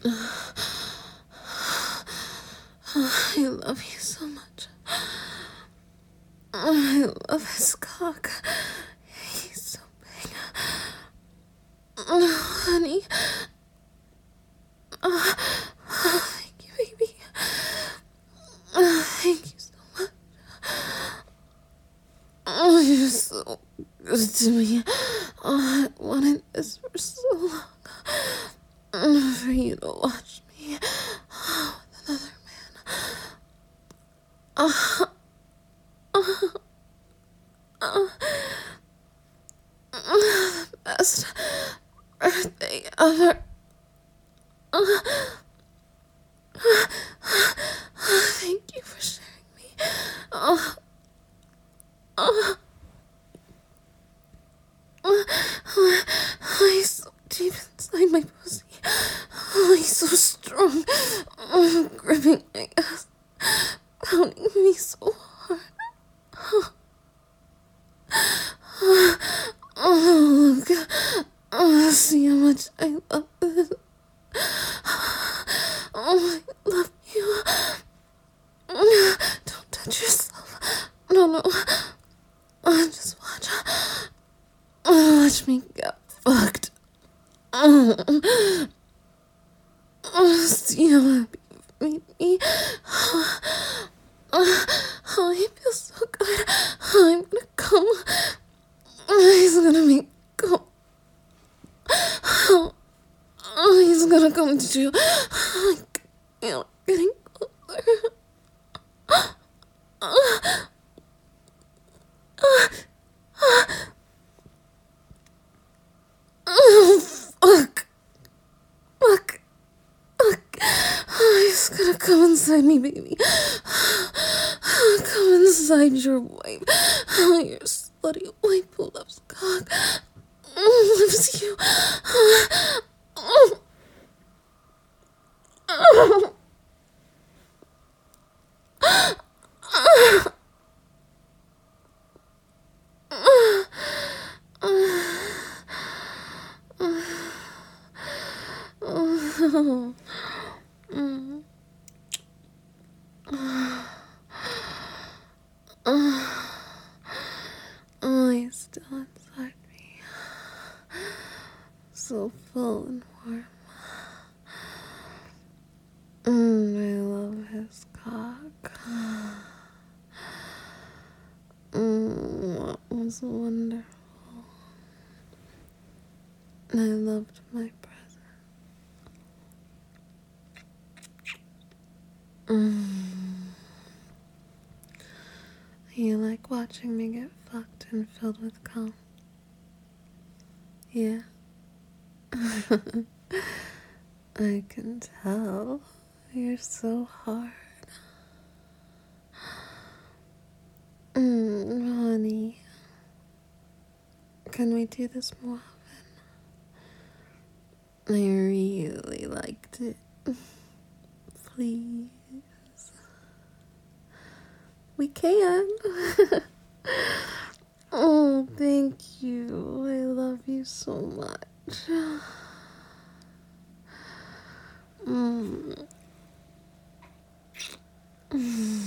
I love you so much. I love his cock. He's so big. Honey. Thank you, baby. Thank you so much. You're so good to me. I wanted this for so long. For you to watch me with another man. The best birthday ever. Thank you for sharing me. He's so deep inside my pussy. He's so strong. Gripping my ass. Pounding me so hard. Look. See how much I love this. I love you. Don't touch yourself. No. Just watch. Watch me get fucked. See how happy you made me. He feels so good. I'm gonna come. He's gonna make me come. He's gonna come too. Getting closer. Fuck. He's gonna come inside me, baby. Come inside your wife. Your slutty wife who loves cock. Loves you. He's still inside me. So full and warm. I love his cock. That was wonderful. I loved my present. You like watching me get fucked and filled with cum? Yeah. I can tell. You're so hard. Honey. Can we do this more often? I really liked it. Please. We can. Oh, thank you. I love you so much. Mm.